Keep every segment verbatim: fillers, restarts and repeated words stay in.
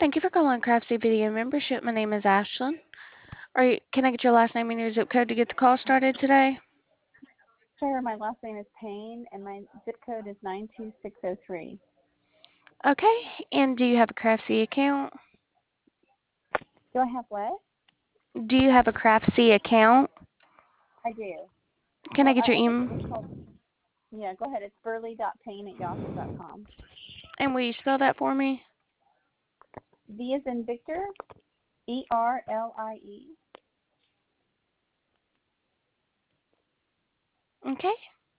Thank you for calling Craftsy Video Membership. My name is Ashlyn. Are you, can I get your last name and your zip code to get the call started today? Sure, my last name is Payne, and my zip code is nine two six zero three. Okay, and do you have a Craftsy account? Do I have what? Do you have a Craftsy account? I do. Can I Well, get your I, it's, email? it's called, yeah, go ahead. It's burley dot payne at yahoo dot com. And will you spell that for me? V is in Victor, E R L I E. Okay.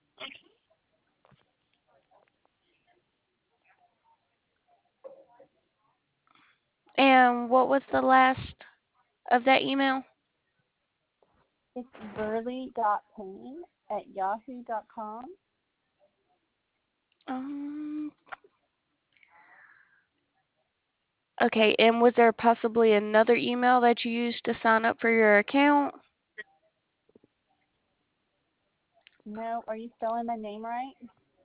And what was the last of that email? It's burley dot payne at yahoo dot com. Um. Okay, and was there possibly another email that you used to sign up for your account? No, are you spelling my name right?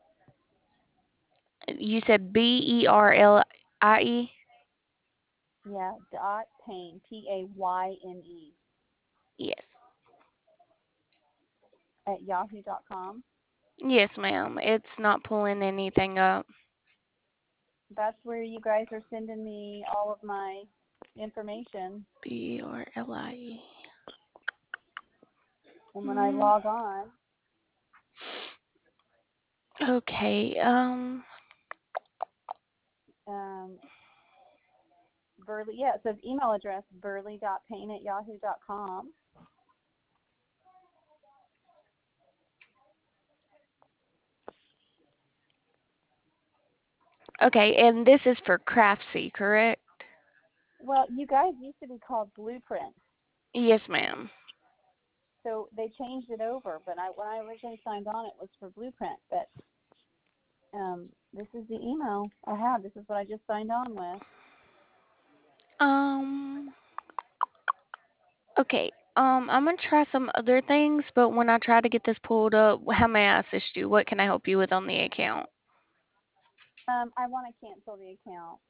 You said B E R L I E? Yeah, dot Payne, P A Y N E, Yes. at yahoo dot com. Yes, ma'am. It's not pulling anything up. That's where you guys are sending me all of my information. B R L I E. And when I Mm, log on, okay. Um. um, Burley, yeah, it says email address burley dot payne at yahoo dot com. Okay, and this is for Craftsy, correct? Well, you guys used to be called Blueprint, Yes, ma'am. so they changed it over. But I, when I originally signed on, it was for Blueprint. But um, this is the email I have. This is what I just signed on with. Um. Okay. Um. I'm gonna try some other things, but when I try to get this pulled up, how may I assist you? What can I help you with on the account? Um, I want to cancel the account.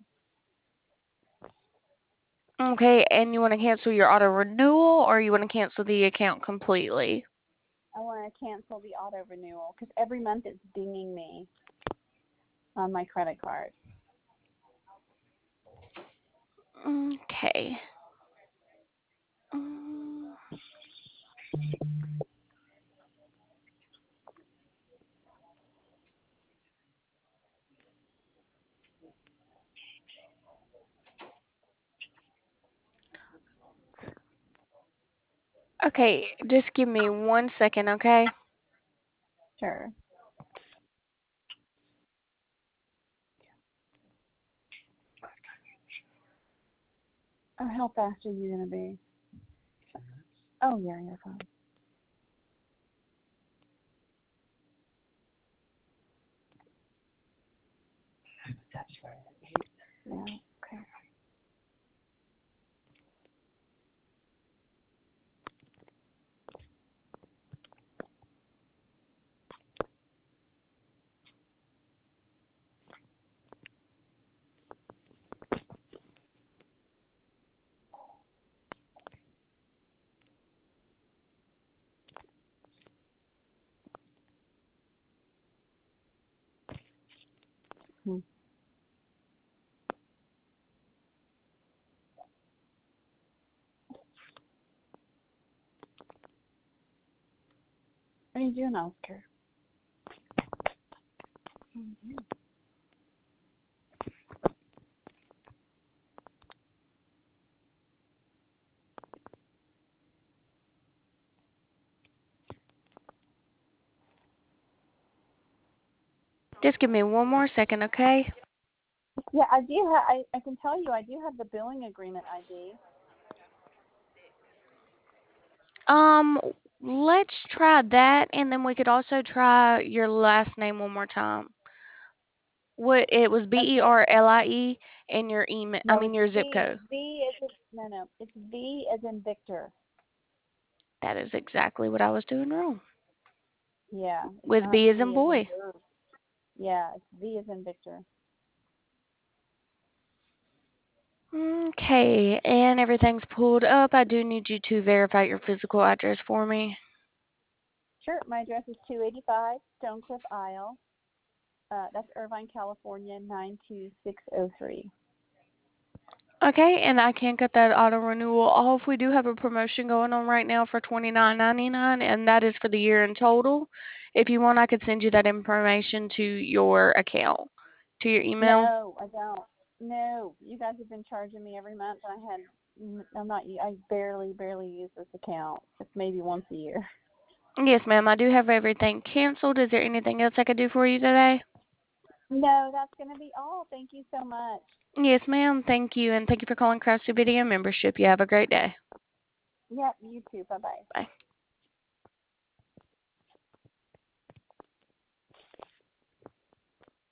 Okay, and you want to cancel your auto renewal, or you want to cancel the account completely? I want to cancel the auto renewal because every month it's dinging me on my credit card. Okay. Um, okay, just give me one second, okay? Sure. Oh, how fast are you gonna be? Oh yeah, you're fine. Yeah. Okay. Hmm. What are you doing, Oscar? Mm-hmm. Just give me one more second, okay? Yeah, I do. Ha- I I can tell you, I do have the billing agreement I D. Um, let's try that, and then we could also try your last name one more time. What it was B E Okay. R L I E and your email, I No, mean it's your zip V. code. V is in, no, no. It's V as in Victor. That is exactly what I was doing wrong. Yeah, it's With not B as in V as in boy. bird. Yeah, it's V as in Victor. Okay, and everything's pulled up. I do need you to verify your physical address for me. Sure. My address is two eighty-five Stonecliff Isle. Uh, that's Irvine, California, nine two six zero three. Okay, and I can cut that auto renewal off. We do have a promotion going on right now for twenty-nine ninety-nine, and that is for the year in total. If you want, I could send you that information to your account, to your email. No, I don't. No, you guys have been charging me every month, and I had, I'm not, I barely, barely use this account. It's maybe once a year. Yes, ma'am. I do have everything canceled. Is there anything else I could do for you today? No, that's going to be all. Thank you so much. Yes, ma'am. Thank you, and thank you for calling Craftsy Video Membership. You have a great day. Yep, you too. Bye bye. Bye.